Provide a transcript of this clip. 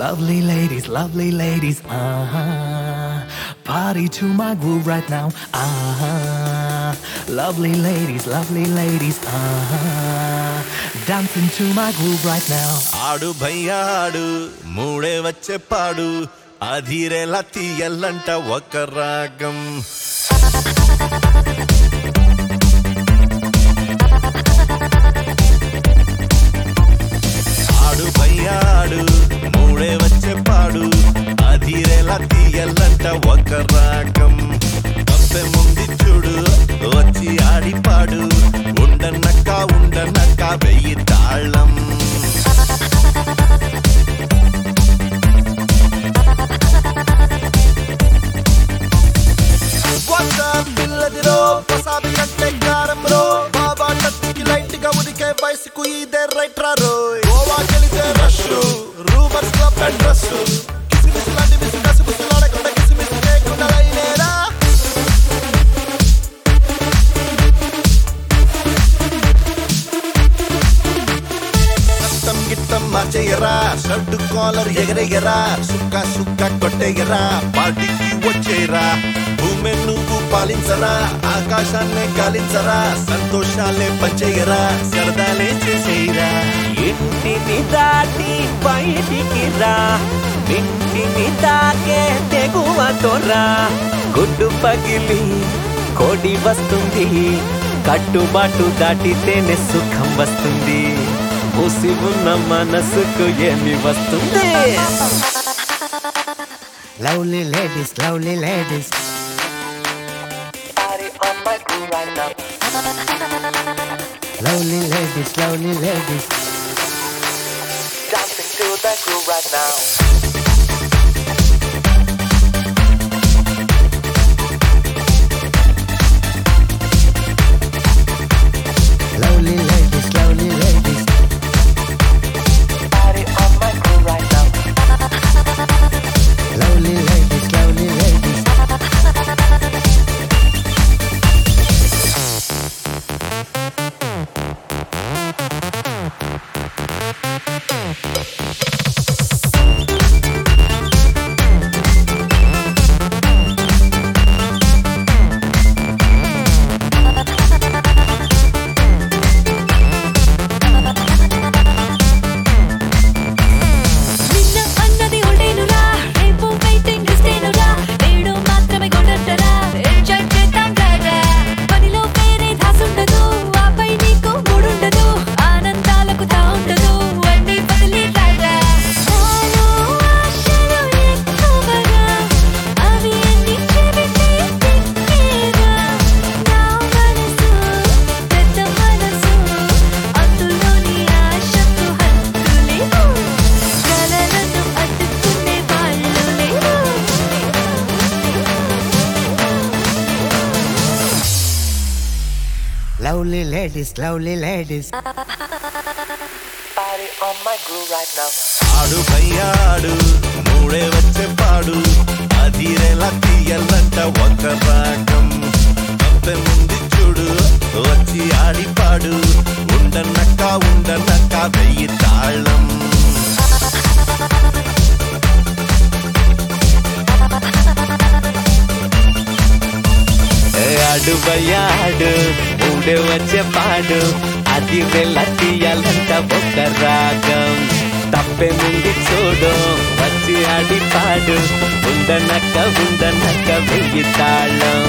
lovely ladies, party to my groove right now, lovely ladies, dancing to my groove right now. ఆడు భయ్యాడు మూడే వచ్చే పాడు అధీరేలా తీయల్లంట ఒక రాగం. ఆడు భయ్యాడు మూడే వచ్చే పాడు అధీరేలా తీయల్లంట ఒక రాగం. తప్పే ముందు చూడు వచ్చి ఆడిపాడు ఉండనక్క వెయ్యి తాళం. పిల్లదిరో పసాబి అంటే కారం రో బాబా టచ్కి లైట్ గా ఉడికే వయసుకు ఇదే రైట్ రా రోయ్. గోవా కెలితే రష్ రూమర్స్ క్లబ్ అండ్ డ్రెస్ కిసిమిసి లాంటి మిసి కసిమిసిలాడకుండా కిసిమిసి లేకుండా లైనేరా. కష్టం గిట్టం మార్చేయరా షర్టు కాలర్ ఎగరేయరా సుక్క కొట్టేయరా పార్టీకి వచ్చేయరా. భూమి నువ్వు పాలించరా ఆకాశాన్నే గాలించరా సంతోషాలే పంచేయరా సరదాలే చేసేయరా. ఇంటిని దాటి బయటికి రా ఇంటిని తాకే తెగువతోరా గుడ్డు పగిలి కోడి వస్తుంది కట్టుబాటు దాటితేనే సుఖం వస్తుంది మూసి ఉన్న మనసుకు ఏమి వస్తుంది. Lovely ladies, Party on my groove right now. lovely ladies, Dancing to the groove right now. lovely ladies, Party on my groove right now. lovely ladies. Lovely ladies. Party on my groove right now. ఆడు భయ్యాడు మూడే వచ్చే పాడు అధీరేలా తీయల్లంట ఒక రాగం. తప్పే ముందు చూడు వచ్చి ఆడిపాడు ఉండనక్క వెయ్యి తాళం. ఆడు భయ్యాడు మూడే వచ్చే పాడు అది వెళ్ళ తీయాలంట ఒక రాగం. తప్పే ముందు చూడు వచ్చి ఆడిపాడు ఉండనక్క వెయ్యి తాళం.